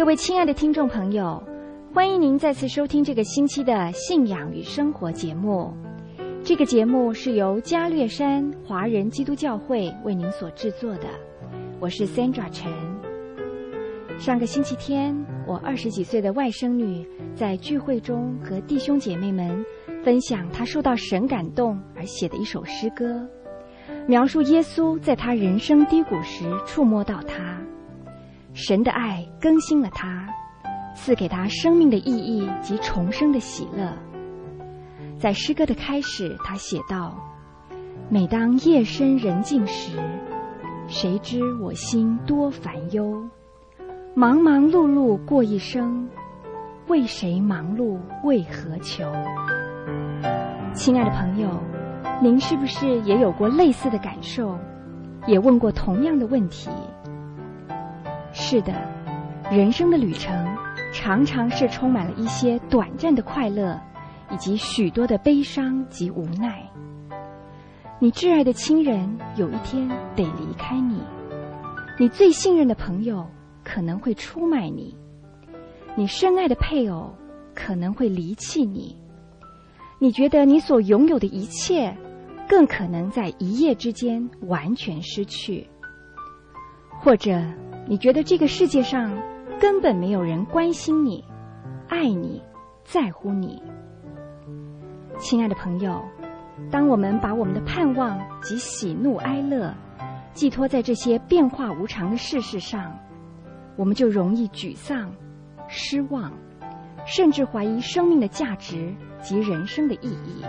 各位亲爱的听众朋友，欢迎您再次收听这个星期的信仰与生活节目。这个节目是由加略山华人基督教会为您所制作的，我是 Sandra 陈。上个星期天，我20几岁的外甥女在聚会中和弟兄姐妹们分享她受到神感动而写的一首诗歌，描述耶稣在她人生低谷时触摸到她，神的爱更新了她，赐给她生命的意义及重生的喜乐。在诗歌的开始，她写道：每当夜深人静时，谁知我心多烦忧，忙忙碌碌过一生，为谁忙碌为何求？亲爱的朋友，您是不是也有过类似的感受，也问过同样的问题？是的，人生的旅程常常是充满了一些短暂的快乐，以及许多的悲伤及无奈。你挚爱的亲人有一天得离开你，你最信任的朋友可能会出卖你，你深爱的配偶可能会离弃你，你觉得你所拥有的一切更可能在一夜之间完全失去，或者你觉得这个世界上根本没有人关心你、爱你、在乎你。亲爱的朋友，当我们把我们的盼望及喜怒哀乐寄托在这些变化无常的世事上，我们就容易沮丧、失望，甚至怀疑生命的价值及人生的意义。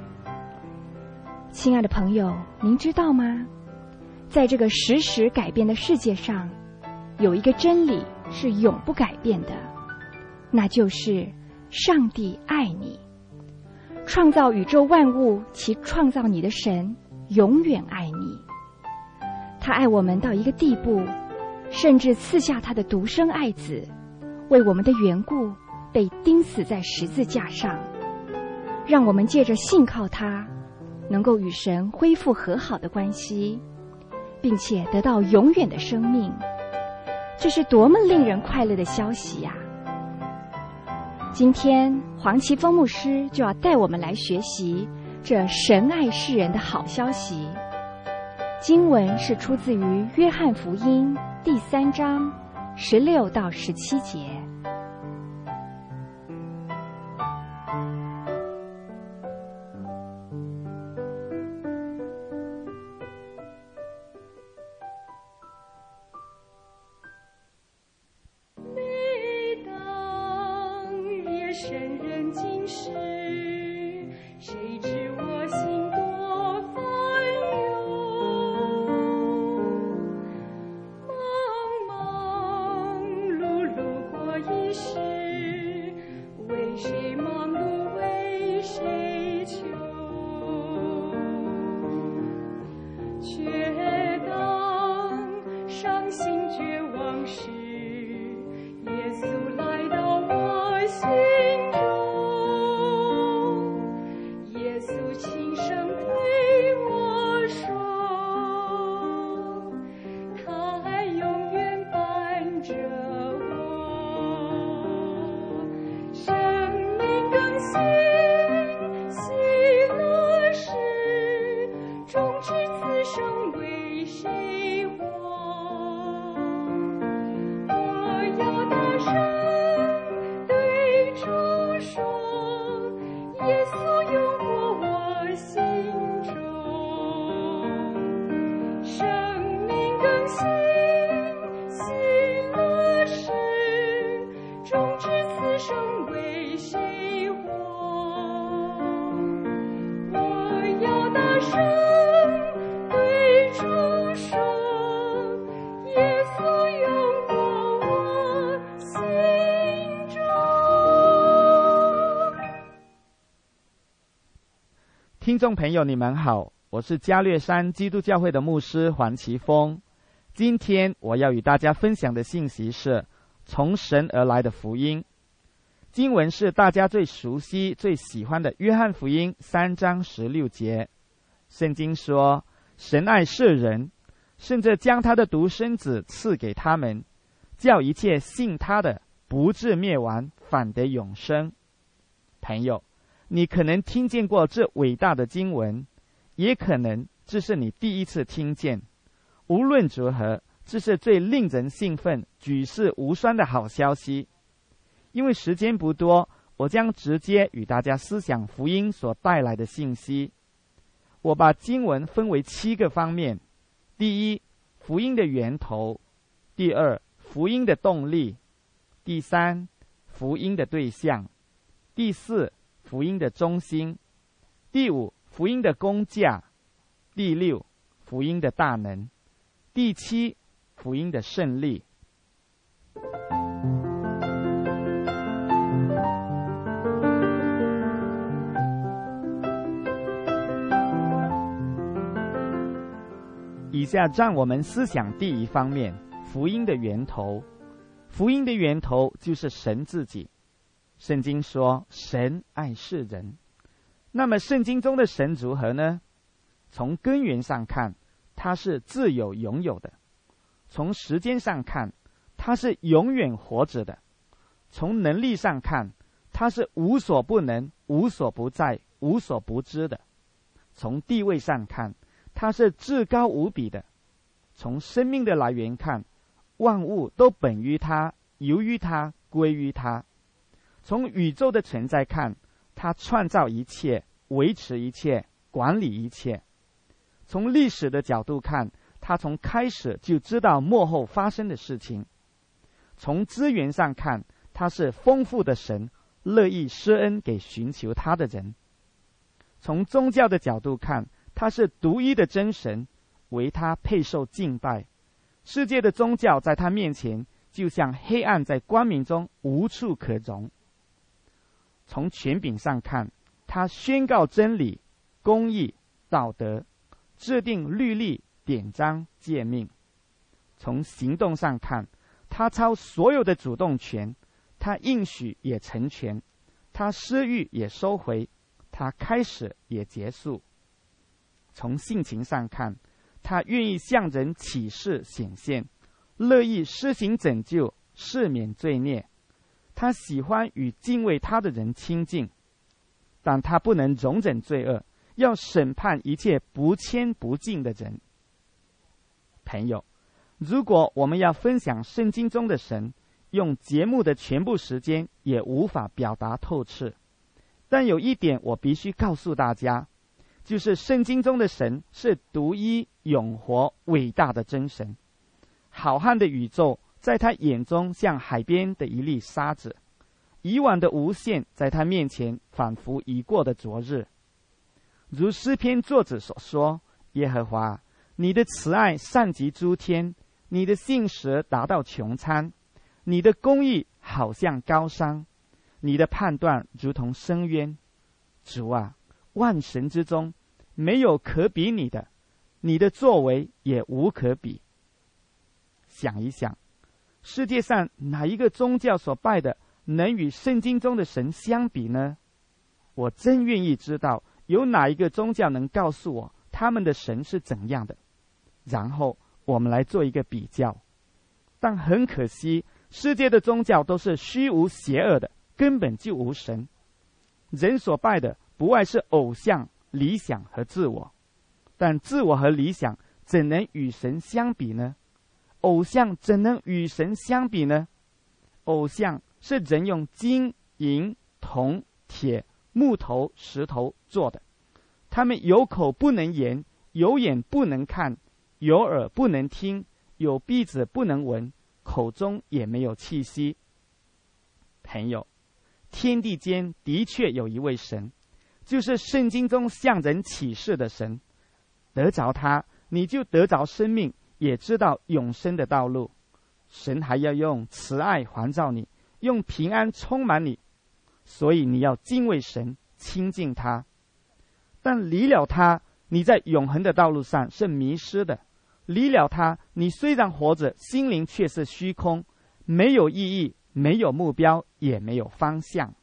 亲爱的朋友，您知道吗？在这个时时改变的世界上，有一个真理是永不改变的，那就是上帝爱你。创造宇宙万物其创造你的神永远爱你，他爱我们到一个地步，甚至赐下他的独生爱子，为我们的缘故被钉死在十字架上，让我们借着信靠他，能够与神恢复和好的关系，并且得到永远的生命。这是多么令人快乐的消息呀！今天黄奇峰牧师就要带我们来学习这神爱世人的好消息。经文是出自于约翰福音第3章16到17节。 听众朋友你们好，我是加略山基督教会的牧师黄奇峰。今天我要与大家分享的信息是从神而来的福音。经文是大家最熟悉最喜欢的约翰福音3章16节。圣经说，神爱世人，甚至将他的独生子赐给他们， 叫一切信他的不至灭亡，反得永生。朋友，你可能听见过这伟大的经文，也可能这是你第一次听见。无论如何，这是最令人兴奋、举世无双的好消息。因为时间不多，我将直接与大家思想福音所带来的信息。我把经文分为7个方面：第一，福音的源头；第二，福音的动力；第三，福音的对象；第四，福音的中心；第五，福音的工价；第六，福音的大能；第七，福音的胜利。以下让我们思想第一方面，福音的源头。福音的源头就是神自己。圣经说神爱世人。那么圣经中的神如何呢？从根源上看，他是自有永有的；从时间上看，他是永远活着的；从能力上看，他是无所不能、无所不在、无所不知的；从地位上看，他是至高无比的；从生命的来源看，万物都本于他，由于他，归于他；从宇宙的存在看，他创造一切，维持一切，管理一切；从历史的角度看，他从开始就知道末后发生的事情；从资源上看，他是丰富的神，乐意施恩给寻求他的人；从宗教的角度看，他是独一的真神，为他配受敬拜。世界的宗教在他面前就像黑暗在光明中，无处可容。从权柄上看，他宣告真理、公义、道德，制定律例、典章、诫命。从行动上看，他操所有的主动权，他应许也成全，他施予也收回，他开始也结束。从性情上看，他愿意向人启示显现，乐意施行拯救，赦免罪孽。他喜欢与敬畏他的人亲近，但他不能容忍罪恶，要审判一切不谦不敬的人。朋友，如果我们要分享圣经中的神，用节目的全部时间也无法表达透彻。但有一点我必须告诉大家，就是圣经中的神是独一、永活、伟大的真神。浩瀚的宇宙在他眼中像海边的一粒沙子，以往的无限在他面前仿佛已过的昨日。如诗篇作者所说，耶和华，你的慈爱上及诸天，你的信实达到穹苍，你的公义好像高山，你的判断如同深渊。主啊，万神之中没有可比你的，你的作为也无可比。想一想，世界上哪一个宗教所拜的能与圣经中的神相比呢？我真愿意知道有哪一个宗教能告诉我他们的神是怎样的，然后我们来做一个比较。但很可惜，世界的宗教都是虚无邪恶的，根本就无神。人所拜的不外是偶像、理想和自我，但自我和理想怎能与神相比呢？偶像怎能与神相比呢？偶像是人用金、银、铜、铁、木头、石头做的，他们有口不能言，有眼不能看，有耳不能听，有鼻子不能闻，口中也没有气息。朋友，天地间的确有一位神，就是圣经中向人启示的神。得着他，你就得着生命，也知道永生的道路。神还要用慈爱环照你，用平安充满你，所以你要敬畏神，亲近他。但离了他，你在永恒的道路上是迷失的。离了他，你虽然活着，心灵却是虚空，没有意义，没有目标，也没有方向。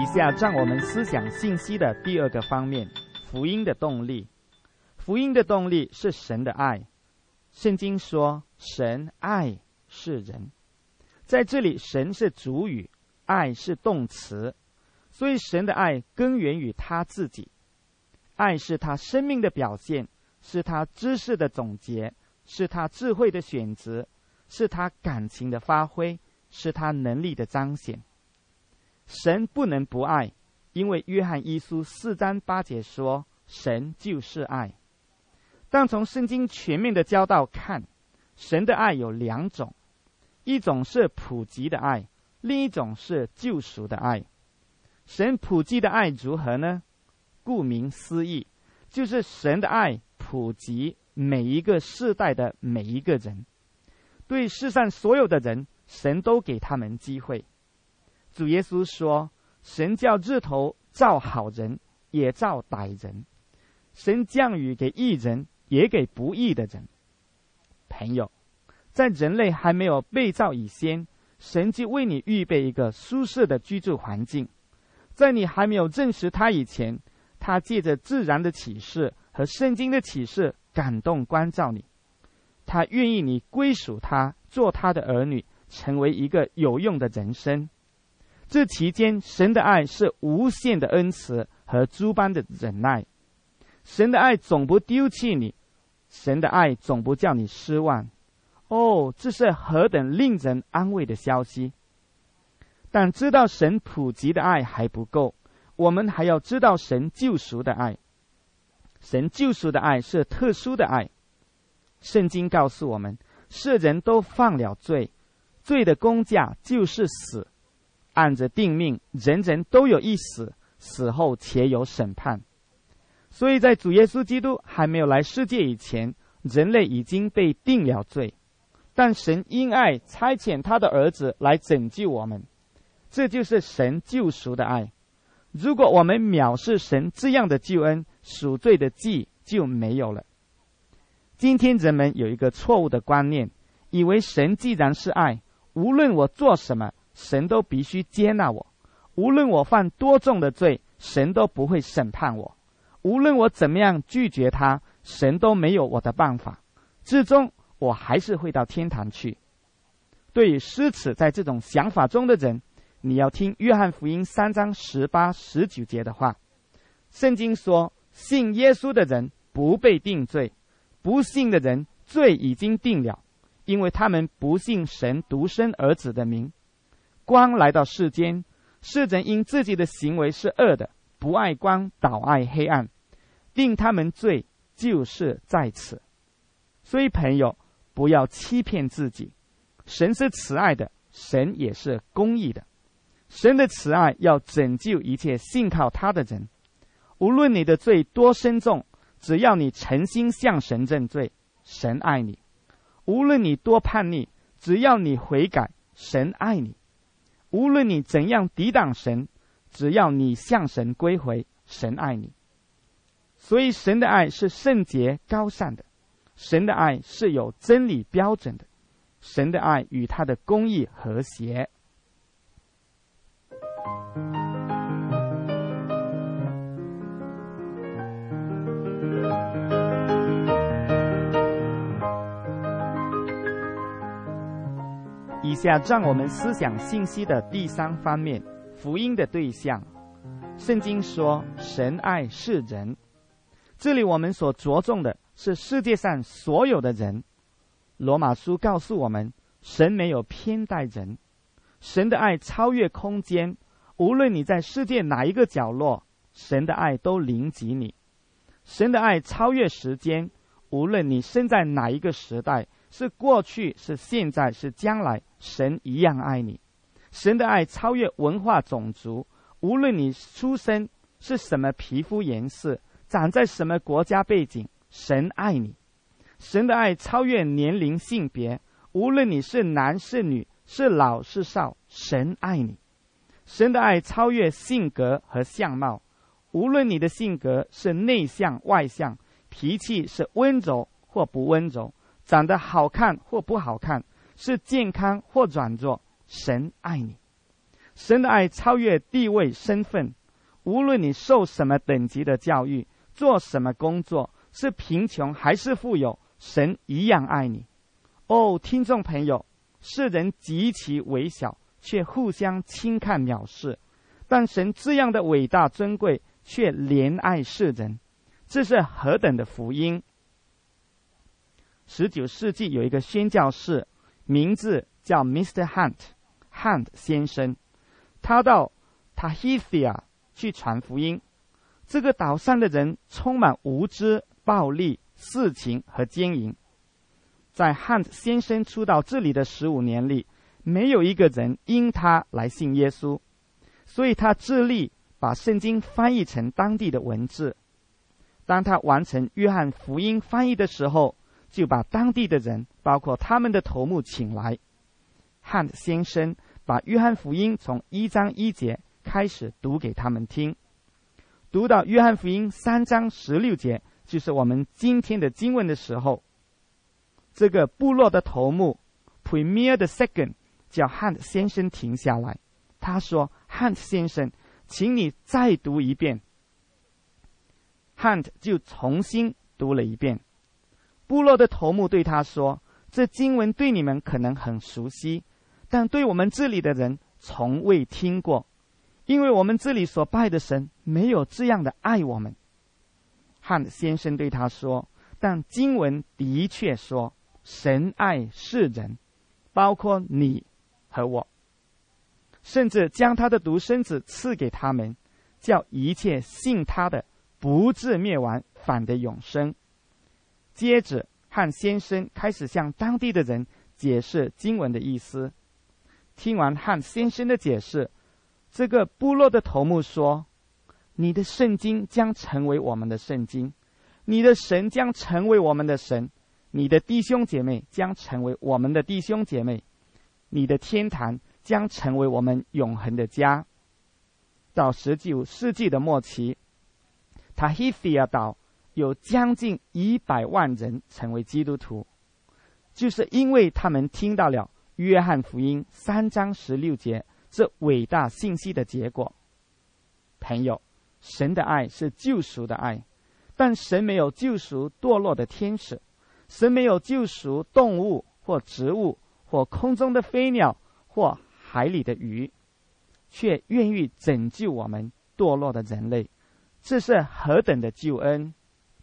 以下让我们思想信息的第二个方面，福音的动力。福音的动力是神的爱。圣经说神爱世人，在这里神是主语，爱是动词，所以神的爱根源于他自己。爱是他生命的表现，是他知识的总结，是他智慧的选择，是他感情的发挥，是他能力的彰显。神不能不爱，因为约翰一书4章8节说神就是爱。但从圣经全面的教导看，神的爱有2种，一种是普及的爱，另一种是救赎的爱。神普及的爱如何呢？顾名思义，就是神的爱普及每一个世代的每一个人，对世上所有的人，神都给他们机会。主耶稣说，神叫日头照好人，也照歹人，神降雨给义人，也给不义的人。朋友，在人类还没有被造以前，神就为你预备一个舒适的居住环境。在你还没有认识他以前，他借着自然的启示和圣经的启示感动关照你，他愿意你归属他，做他的儿女，成为一个有用的人生。这期间，神的爱是无限的恩慈和诸般的忍耐。神的爱总不丢弃你，神的爱总不叫你失望。哦，这是何等令人安慰的消息！但知道神普及的爱还不够，我们还要知道神救赎的爱。神救赎的爱是特殊的爱。圣经告诉我们，世人都犯了罪，罪的工价就是死。按着定命，人人都有一死，死后且有审判。所以在主耶稣基督还没有来世界以前，人类已经被定了罪，但神因爱差遣他的儿子来拯救我们，这就是神救赎的爱。如果我们藐视神这样的救恩，赎罪的祭就没有了。今天人们有一个错误的观念，以为神既然是爱，无论我做什么，神都必须接纳我，无论我犯多重的罪，神都不会审判我，无论我怎么样拒绝他，神都没有我的办法，最终我还是会到天堂去。对于失此在这种想法中的人，你要听约翰福音3章18、19节的话。圣经说，信耶稣的人不被定罪，不信的人罪已经定了，因为他们不信神独生儿子的名。光来到世间，世人因自己的行为是恶的，不爱光，倒爱黑暗，定他们罪就是在此。所以朋友，不要欺骗自己，神是慈爱的，神也是公义的。神的慈爱要拯救一切信靠他的人，无论你的罪多深重，只要你诚心向神认罪，神爱你；无论你多叛逆，只要你悔改，神爱你；无论你怎样抵挡神，只要你向神归回，神爱你。所以神的爱是圣洁高尚的，神的爱是有真理标准的，神的爱与他的公义和谐。以下让我们思想信息的第3方面，福音的对象。圣经说神爱世人，这里我们所着重的是世界上所有的人。罗马书告诉我们，神没有偏待人，神的爱超越空间，无论你在世界哪一个角落，神的爱都临及你。神的爱超越时间，无论你身在哪一个时代，是过去，是现在，是将来，神一样爱你。神的爱超越文化种族，无论你出生是什么皮肤颜色，长在什么国家背景，神爱你。神的爱超越年龄性别，无论你是男是女，是老是少，神爱你。神的爱超越性格和相貌，无论你的性格是内向外向，脾气是温柔或不温柔，长得好看或不好看，是健康或软弱，神爱你。 神的爱超越地位身份，无论你受什么等级的教育，做什么工作，是贫穷还是富有，神一样爱你。听众朋友，世人极其微小，却互相轻看藐视，但神这样的伟大尊贵，却怜爱世人，这是何等的福音。19世纪有一个宣教士，名字叫 Mr. Hunt 先生，他到 Tahiti 去传福音。这个岛上的人充满无知、暴力、私情和奸淫。在 Hunt 先生出到这里的15年里，没有一个人因他来信耶稣，所以他致力把圣经翻译成当地的文字。当他完成约翰福音翻译的时候，就把当地的人，包括他们的头目请来。Hunt 先生把约翰福音从1章1节开始读给他们听，读到约翰福音3章16节，就是我们今天的经文的时候，这个部落的头目 Premier II 叫 Hunt 先生停下来，他说 Hunt 先生，请你再读一遍。 Hunt 就重新读了一遍。部落的头目对他说，这经文对你们可能很熟悉，但对我们这里的人从未听过，因为我们这里所拜的神没有这样的爱我们。 Hunt 先生对他说，但经文的确说神爱世人，包括你和我，甚至将他的独生子赐给他们，叫一切信他的不至灭亡，反得永生。接着汉先生开始向当地的人解释经文的意思。听完汉先生的解释，这个部落的头目说，你的圣经将成为我们的圣经，你的神将成为我们的神，你的弟兄姐妹将成为我们的弟兄姐妹，你的天堂将成为我们永恒的家。到19世纪的末期，塔希提亚岛有将近100万人成为基督徒，就是因为他们听到了约翰福音3章16节这伟大信息的结果。朋友，神的爱是救赎的爱，但神没有救赎堕落的天使，神没有救赎动物或植物或空中的飞鸟或海里的鱼，却愿意拯救我们堕落的人类，这是何等的救恩！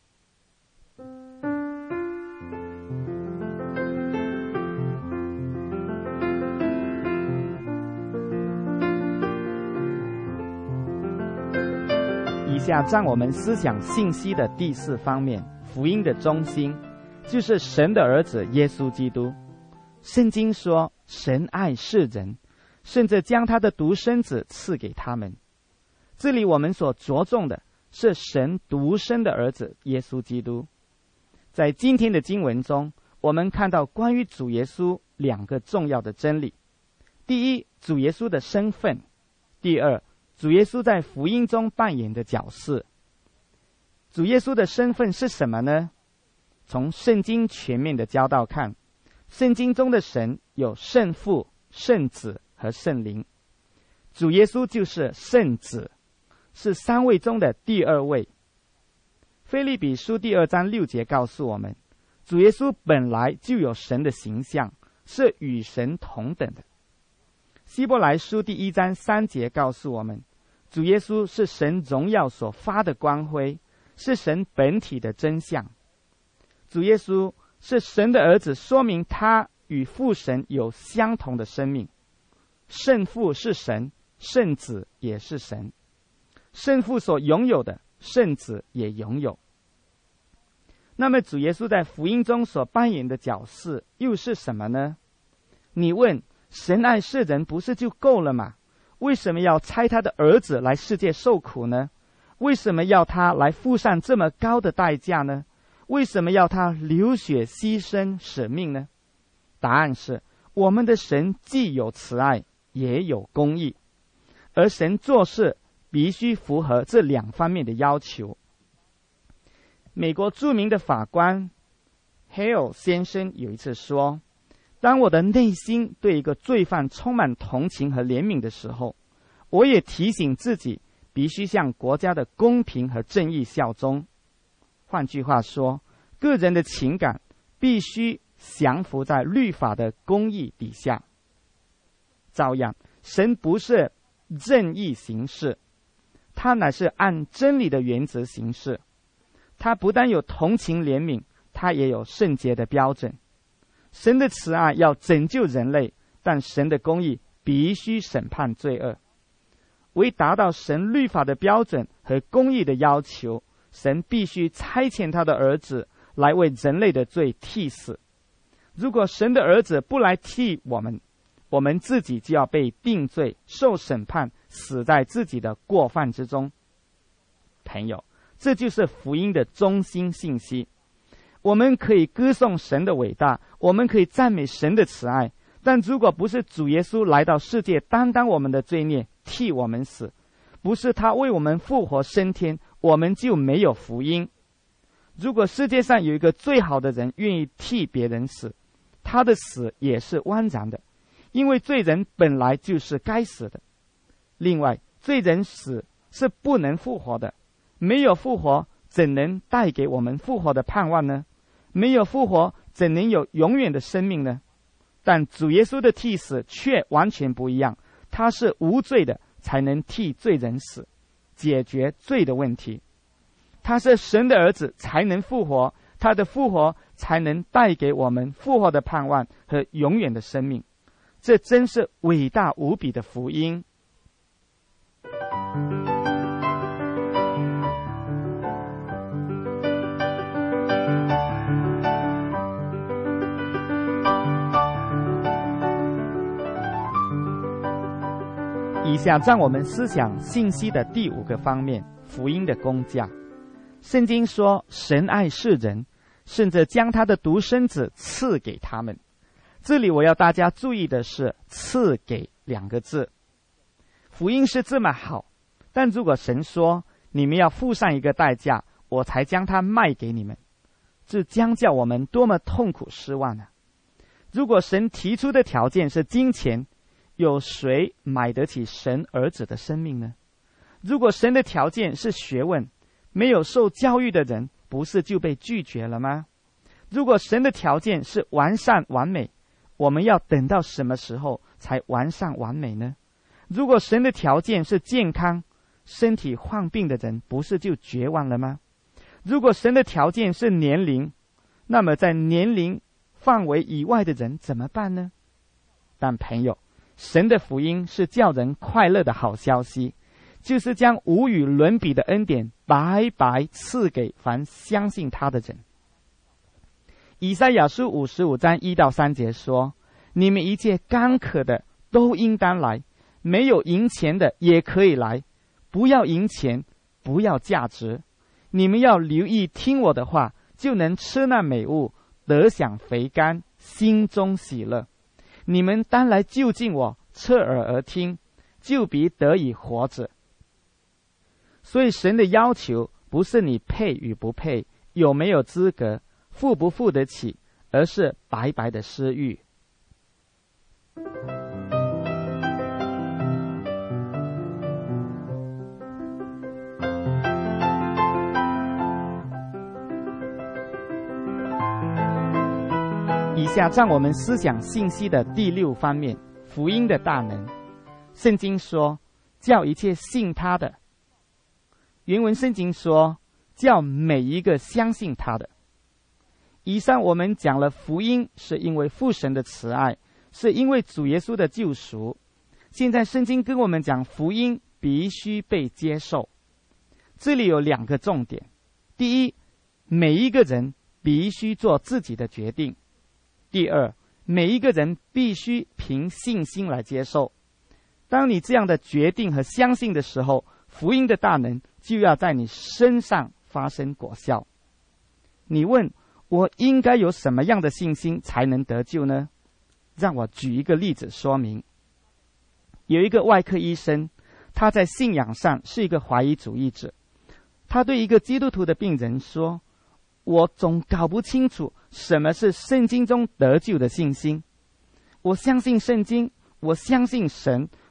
以下让我们思想信息的第4方面，福音的中心就是神的儿子耶稣基督。圣经说神爱世人，甚至将他的独生子赐给他们。这里我们所着重的是神独生的儿子耶稣基督。在今天的经文中，我们看到关于主耶稣2个重要的真理。第一，主耶稣的身份；第二，主耶稣在福音中扮演的角色。主耶稣的身份是什么呢？从圣经全面的教导看，圣经中的神有圣父、圣子和圣灵。主耶稣就是圣子，是3位中的第2位。腓立比书第2章6节告诉我们，主耶稣本来就有神的形象，是与神同等的。希伯来书第1章3节告诉我们，主耶稣是神荣耀所发的光辉，是神本体的真相。主耶稣是神的儿子，说明他与父神有相同的生命。圣父是神，圣子也是神，圣父所拥有的，圣子也拥有。那么主耶稣在福音中所扮演的角色又是什么呢？你问，神爱世人不是就够了吗？为什么要差他的儿子来世界受苦呢？为什么要他来付上这么高的代价呢？为什么要他流血牺牲舍命呢？答案是，我们的神既有慈爱，也有公义，而神做事必须符合这2方面的要求。美国著名的法官 Hale 先生有一次说，当我的内心对一个罪犯充满同情和怜悯的时候， 我也提醒自己，必须向国家的公平和正义效忠。换句话说，个人的情感必须降服在律法的公义底下。照样，神不是任意行事，他乃是按真理的原则行事。他不但有同情怜悯，他也有圣洁的标准。神的慈爱要拯救人类，但神的公义必须审判罪恶。为达到神律法的标准和公义的要求，神必须差遣他的儿子来为人类的罪替死。如果神的儿子不来替我们，我们自己就要被定罪，受审判，死在自己的过犯之中。朋友，这就是福音的中心信息。我们可以歌颂神的伟大，我们可以赞美神的慈爱，但如果不是主耶稣来到世界担当我们的罪孽，替我们死，不是他为我们复活升天，我们就没有福音。如果世界上有一个最好的人愿意替别人死，他的死也是枉然的，因为罪人本来就是该死的。另外，罪人死是不能复活的，没有复活怎能带给我们复活的盼望呢？没有复活怎能有永远的生命呢？但主耶稣的替死却完全不一样，他是无罪的，才能替罪人死，解决罪的问题。他是神的儿子，才能复活，他的复活才能带给我们复活的盼望和永远的生命。这真是伟大无比的福音。以下让我们思想信息的第5个方面，福音的工价。圣经说，神爱世人，甚至将他的独生子赐给他们。这里我要大家注意的是赐给2个字。福音是这么好，但如果神说你们要付上一个代价，我才将它卖给你们，这将叫我们多么痛苦失望啊！如果神提出的条件是金钱，有谁买得起神儿子的生命呢？如果神的条件是学问，没有受教育的人不是就被拒绝了吗？如果神的条件是完善完美，我们要等到什么时候才完善完美呢？如果神的条件是健康，身体患病的人不是就绝望了吗？如果神的条件是年龄，那么在年龄范围以外的人怎么办呢？但朋友，神的福音是叫人快乐的好消息，就是将无与伦比的恩典白白赐给凡相信他的人。以赛亚书55章1到3节说，你们一切干渴的都应当来，没有银钱的也可以来，不要银钱，不要价值，你们要留意听我的话，就能吃那美物，得享肥甘，心中喜乐。你们当来就近我，侧耳而听，就必得以活着。所以神的要求不是你配与不配，有没有资格，付不付得起，而是白白的施予。以下让我们思想信息的第6方面，福音的大能。圣经说，叫一切信他的。原文圣经说，叫每一个相信他的。以上我们讲了福音是因为父神的慈爱，是因为主耶稣的救赎。现在圣经跟我们讲福音必须被接受。这里有2个重点。第一，每一个人必须做自己的决定。第二，每一个人必须凭信心来接受。当你这样的决定和相信的时候，福音的大能就要在你身上发生果效。你问我应该有什么样的信心才能得救呢？让我举一个例子说明。有一个外科医生，他在信仰上是一个怀疑主义者。他对一个基督徒的病人说，我总搞不清楚什么是圣经中得救的信心。我相信圣经，我相信神，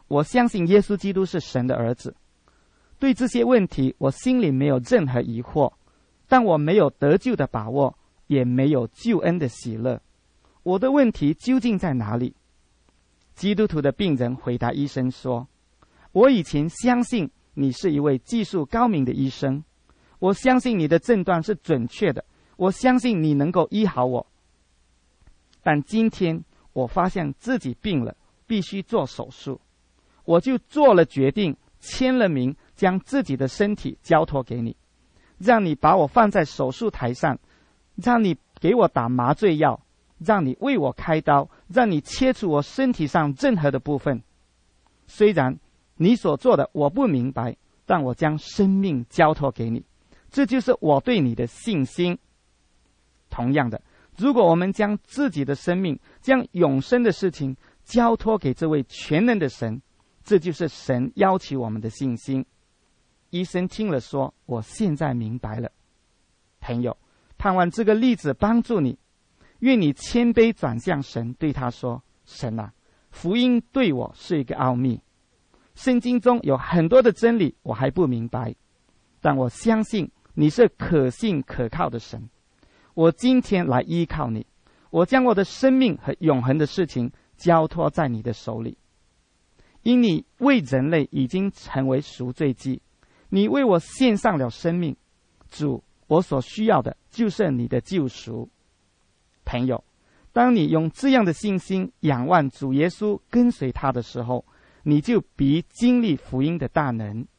我相信耶稣基督是神的儿子。对这些问题，我心里没有任何疑惑，但我没有得救的把握，也没有救恩的喜乐。我的问题究竟在哪里？基督徒的病人回答医生说：我以前相信你是一位技术高明的医生，我相信你的诊断是准确的，我相信你能够医好我。但今天我发现自己病了，必须做手术，我就做了决定，签了名，将自己的身体交托给你，让你把我放在手术台上，让你给我打麻醉药，让你为我开刀，让你切除我身体上任何的部分。虽然你所做的我不明白，但我将生命交托给你，这就是我对你的信心。同样的，如果我们将自己的生命，将永生的事情交托给这位全能的神，这就是神要求我们的信心。医生听了说：我现在明白了。朋友，盼望这个例子帮助你，愿你谦卑转向神，对他说：神啊，福音对我是一个奥秘，圣经中有很多的真理我还不明白，但我相信你是可信可靠的神。我今天来依靠你，我将我的生命和永恒的事情交托在你的手里。因你为人类已经成为赎罪祭，你为我献上了生命。主，我所需要的就是你的救赎。朋友，当你用这样的信心仰望主耶稣，跟随他的时候，你就必经历福音的大能。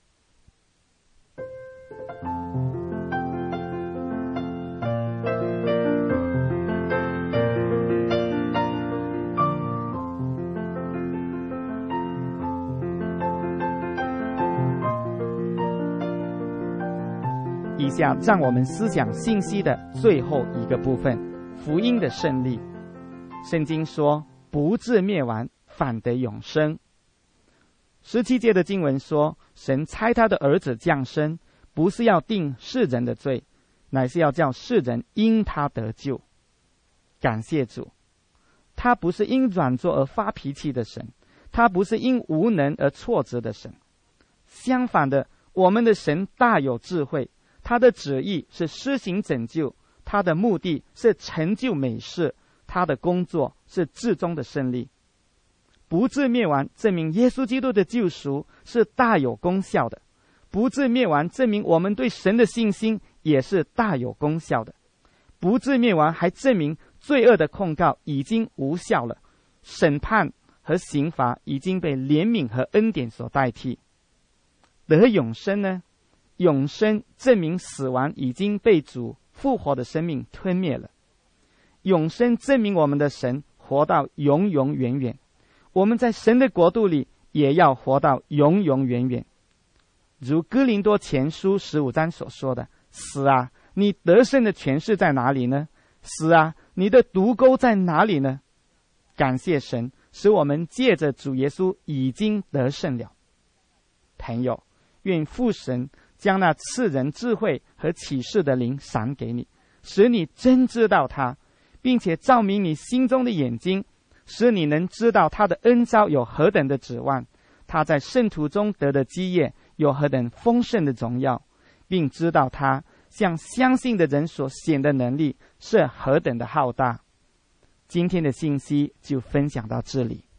以下让我们思想信息的最后一个部分，福音的胜利。圣经说：不至灭亡，反得永生。17节的经文说：神差他的儿子降生，不是要定世人的罪，乃是要叫世人因他得救。感谢主，他不是因软弱而发脾气的神，他不是因无能而挫折的神。相反的，我们的神大有智慧，他的旨意是施行拯救，他的目的是成就美事，他的工作是至终的胜利。不至灭亡证明耶稣基督的救赎是大有功效的，不至灭亡证明我们对神的信心也是大有功效的，不至灭亡还证明罪恶的控告已经无效了，审判和刑罚已经被怜悯和恩典所代替。得永生呢？永生证明死亡已经被主复活的生命吞灭了。永生证明我们的神活到永永远远，我们在神的国度里也要活到永永远远。如哥林多前书15章所说的：死啊，你得胜的权势在哪里呢？死啊，你的毒钩在哪里呢？感谢神，使我们借着主耶稣已经得胜了。朋友，愿父神将那赐人智慧和启示的灵赏给你，使你真知道他，并且照明你心中的眼睛，使你能知道他的恩召有何等的指望，他在圣徒中得的基业有何等丰盛的荣耀，并知道他向相信的人所显的能力是何等的浩大。今天的信息就分享到这里。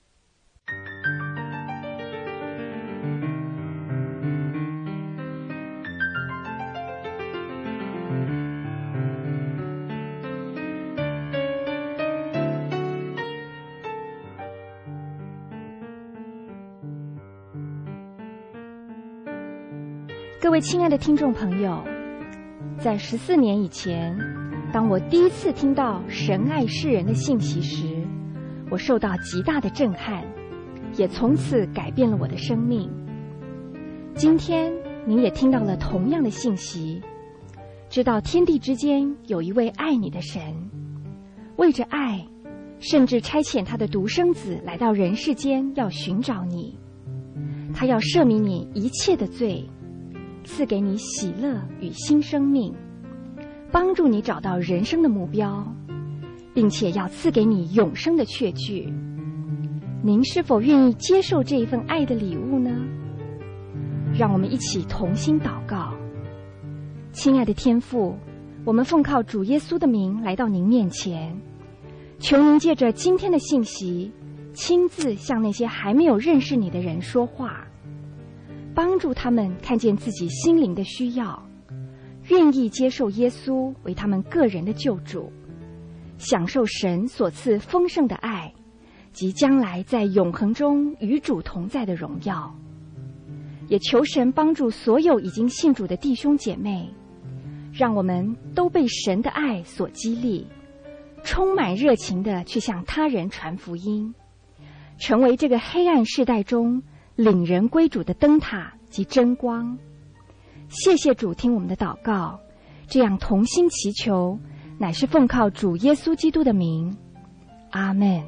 各位亲爱的听众朋友，在14年以前，当我第一次听到神爱世人的信息时，我受到极大的震撼，也从此改变了我的生命。今天您也听到了同样的信息，知道天地之间有一位爱你的神，为着爱，甚至差遣他的独生子来到人世间，要寻找你，他要赦免你一切的罪，赐给你喜乐与新生命，帮助你找到人生的目标，并且要赐给你永生的确据。 您是否愿意接受这一份爱的礼物呢？让我们一起同心祷告。亲爱的天父，我们奉靠主耶稣的名来到您面前，求您借着今天的信息，亲自向那些还没有认识你的人说话，帮助他们看见自己心灵的需要，愿意接受耶稣为他们个人的救主，享受神所赐丰盛的爱及将来在永恒中与主同在的荣耀。也求神帮助所有已经信主的弟兄姐妹，让我们都被神的爱所激励，充满热情地去向他人传福音，成为这个黑暗世代中领人归主的灯塔及真光。谢谢主听我们的祷告，这样同心祈求，乃是奉靠主耶稣基督的名，阿们。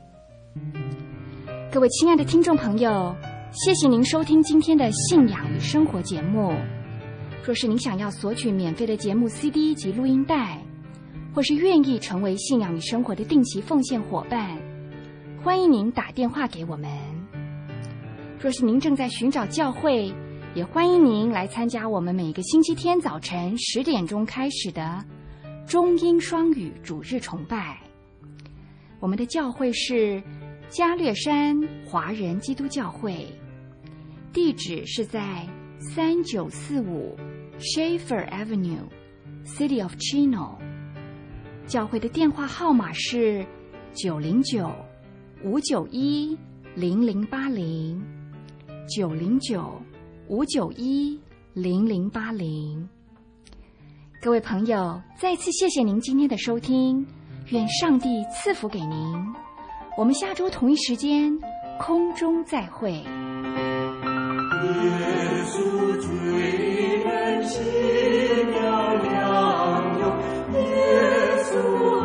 各位亲爱的听众朋友，谢谢您收听今天的信仰与生活节目。若是您想要索取免费的节目 CD 及录音带，或是愿意成为信仰与生活的定期奉献伙伴，欢迎您打电话给我们。若是您正在寻找教会，也欢迎您来参加我们每个星期天早晨10点钟开始的中英双语主日崇拜。我们的教会是加略山华人基督教会，地址是在3945 Schaefer Avenue, City of Chino。 教会的电话号码是909-591-0080 909-591-0080。各位朋友，再次谢谢您今天的收听，愿上帝赐福给您。我们下周同一时间空中再会。耶稣追人奇妙良友，耶稣